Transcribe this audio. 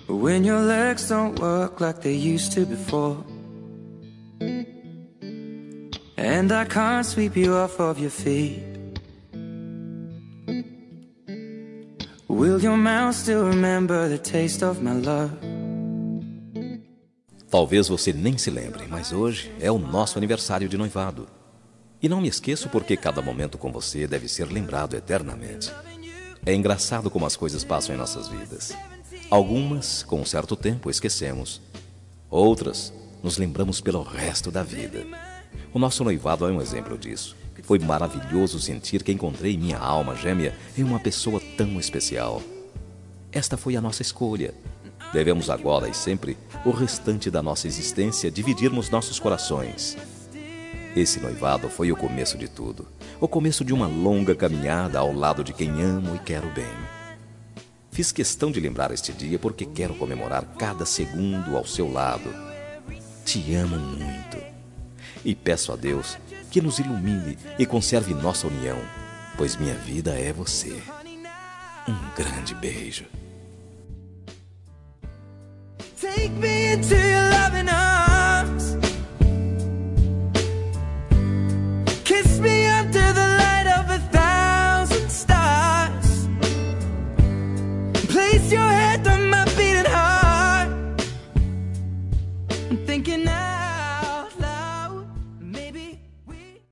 When your legs don't work like they used to before, and I can't sweep you off of your feet, will your mouth still remember the taste of my love? Talvez você nem se lembre, mas hoje é o nosso aniversário de noivado. E não me esqueço porque cada momento com você deve ser lembrado eternamente. É engraçado como as coisas passam em nossas vidas. Algumas, com um certo tempo, esquecemos. Outras, nos lembramos pelo resto da vida. O nosso noivado é um exemplo disso. Foi maravilhoso sentir que encontrei minha alma gêmea em uma pessoa tão especial. Esta foi a nossa escolha. Devemos agora e sempre, o restante da nossa existência, dividirmos nossos corações. Esse noivado foi o começo de tudo. O começo de uma longa caminhada ao lado de quem amo e quero bem. Fiz questão de lembrar este dia porque quero comemorar cada segundo ao seu lado. Te amo muito. E peço a Deus que nos ilumine e conserve nossa união, pois minha vida é você. Um grande beijo. Take me into